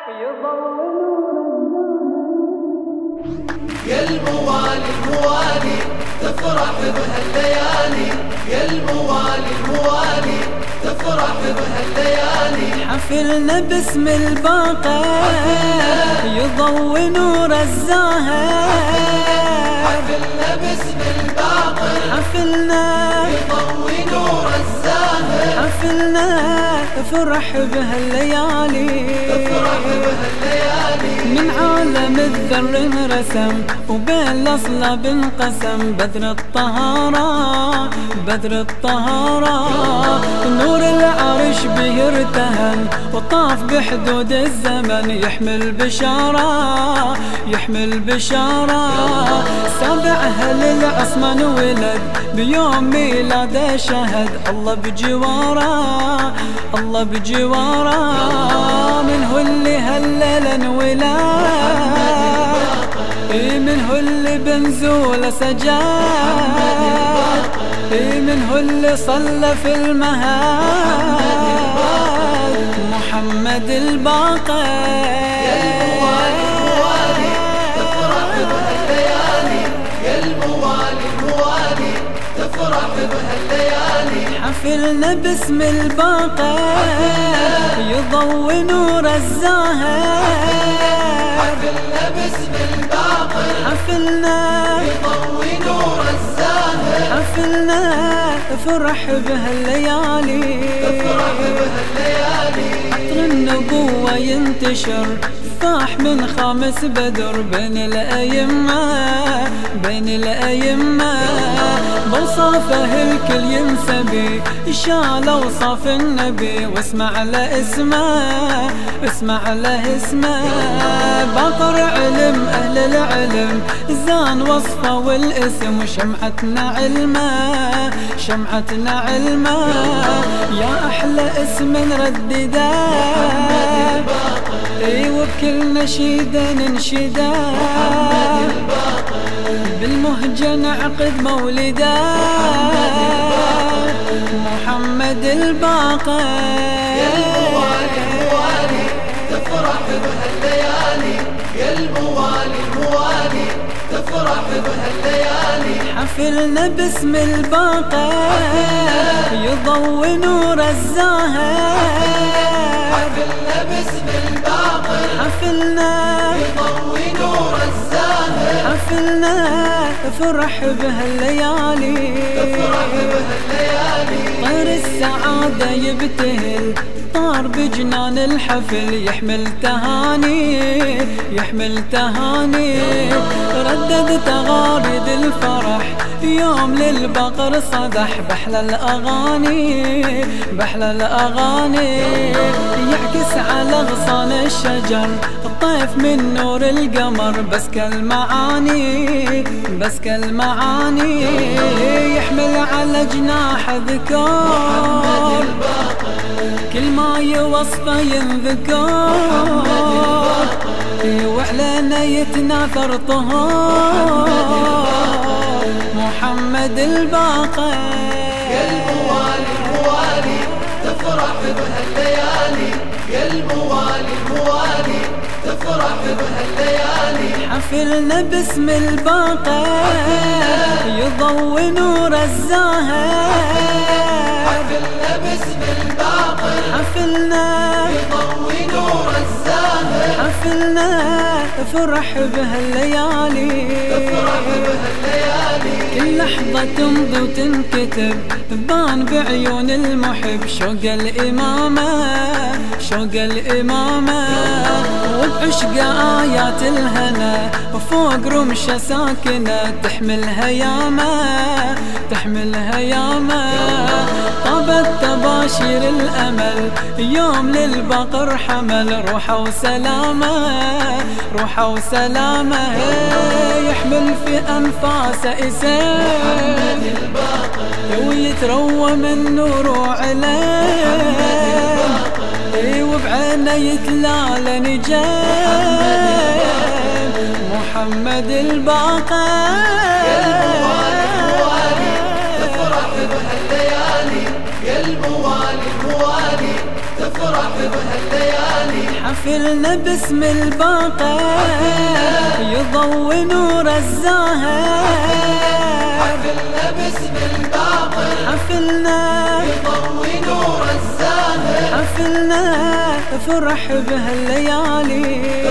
يا الموالي الموالي تفرح بهالليالي، يا الموالي الموالي تفرح بهالليالي. حفلنا باسم الباقر يضوي نور الزاهر، حفلنا باسم الباقر حفلنا يضوي نور الزاهر، حفلنا افرح بهالليالي، تفرح بهالليالي. من عالم الذر انرسم وبين الاصلاب انقسم بدر الطهارة، بدر الطهارة. نور العرش به ارتهن وطاف بحدود الزمن، يحمل بشارة، يحمل بشارة. سابع أهل العصمة ولد بيوم ميلاده شهد، الله بجواره، الله بجواره. منه اللي هلل انولاد، منه اللي بنزول سجاد، منه اللي صلى في المهاد، محمد الباقر. يا الموالي الموالي تفرح بهالليالي، يا الموالي الموالي تفرح بهالليالي. حفلنا باسم الباقر يضوي نور الزاهر، حفلنا باسم الباقر حفلنا يضوي نور الزاهر، حفلنا افرح بهالليالي، تفرح بهالليالي. عطر النبوة ينتشر فاح من خامس بدر بين الأئمة، بين الأئمة. بوصافه الكل ينسبي شال اوصاف النبي، واسمع له اسمه، اسمع له اسمه. باقر علم اهل العلم زان وصفه والاسم، وشمعتنا علمه، شمعتنا علمه. يا احلى اسم نردده وبكل نشيده ننشده، بالمهجة نعقد مولده، محمد الباقر. يا الموالي الموالي تفرح بهالليالي، يا الموالي الموالي تفرح بهالليالي. حفلنا باسم الباقر يضوي نور الزاهر، حفلنا باسم الباقر حفلنا يضوي نور الزاهر، حفلنا افرح بهالليالي، تفرح بهالليالي. طير السعادة يبتهل طار بجنان الحفل، يحمل تهاني، يحمل تهاني. ردد تغاريد الفرح يوم للبقر صدح، بحلى الأغاني، بحلى الأغاني. يعكس على غصان الشجر الطيف من نور القمر، بس كالمعاني، بس كالمعاني. يحمل على جناح ذكر كل ما يوصفه ينذكر، وعلينا يتناثر طهور، محمد الباقر. يا الموالي الموالي تفرح بهالليالي، يا الموالي الموالي تفرح بهالليالي. حفلنا باسم الباقر يضوي نور الزاهر، حفلنا باسم الباقر حفلنا يضوي نور الزاهر، حفلنا افرح بهالليالي، تفرح بهالليالي. كل لحظة تمضي وتنكتب بان بعيون المحب، شوق الإمامة، شوق الإمامة. وبعشق آيات الهنا وفوق رمشة ساكنة، تحمل هيامة، تحمل هيامة. طابت تباشير الأمل يوم للبقر حمل، روحه وسلامة، روحه وسلامة. يحمل في أنفاسه اسم ويتروى من نور وعلم، وبعينه يتلالى نجم، محمد الباقر. يا الموالي الموالي تفرح بهالليالي، يا الموالي الموالي تفرح بهالليالي. حفلنا باسم الباقر يضوي نور الزاهر، حفلنا باسم الباقر حفلنا يضوي نور الزاهر، حفلنا فرح بهالليالي.